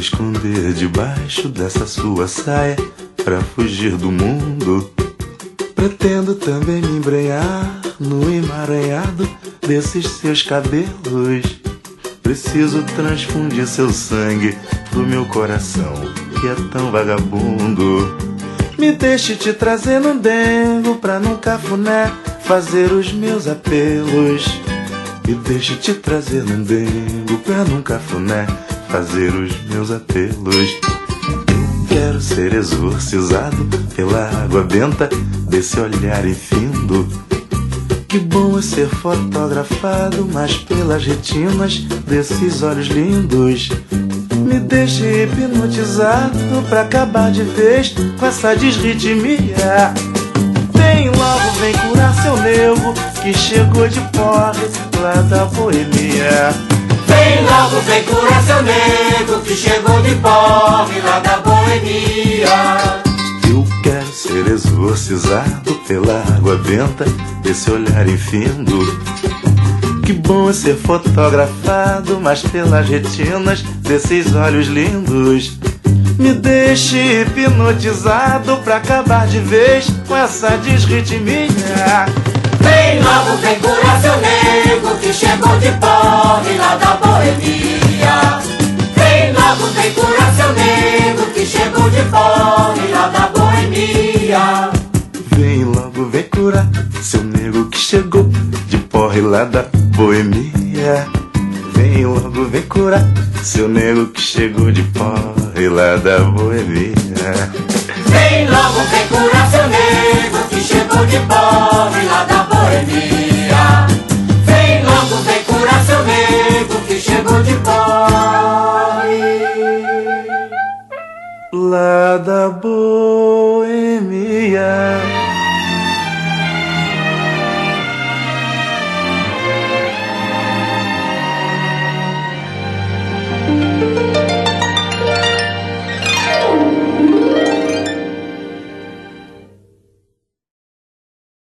esconder debaixo dessa sua saia pra fugir do mundo. Pretendo também me embrenhar no emaranhado desses seus cabelos. Preciso transfundir seu sangue pro meu coração, que é tão vagabundo. Me deixe te trazer num dengo pra num cafuné fazer os meus apelos. Me deixe te trazer num dengo pra num cafuné fazer os meus apelos. Eu quero ser exorcizado pela água benta desse olhar infindo. Que bom é ser fotografado, mas pelas retinas desses olhos lindos. Me deixe hipnotizado pra acabar de vez com essa desritmia. Vem logo, vem curar seu nervo que chegou de porre lá da boemia. Vem logo, vem curar seu nego que chegou de porre lá da boemia. Eu quero ser exorcizado pela água benta desse olhar infindo. Que bom é ser fotografado, mas pelas retinas desses olhos lindos. Me deixe hipnotizado pra acabar de vez com essa desritmia. Vem logo, vem curar seu nego que chegou de porre lá da boemia. Vem logo, vem curar seu nego que chegou de porre lá da boemia. Vem logo, vem curar seu nego que chegou de porre lá da boemia. Vem logo, vem curar seu nego que chegou de porre lá da boemia. Vem logo, vem curar seu nego que chegou de porre lá da boemia. Vem logo, vem curar seu nego que chegou de porre lá da boemia.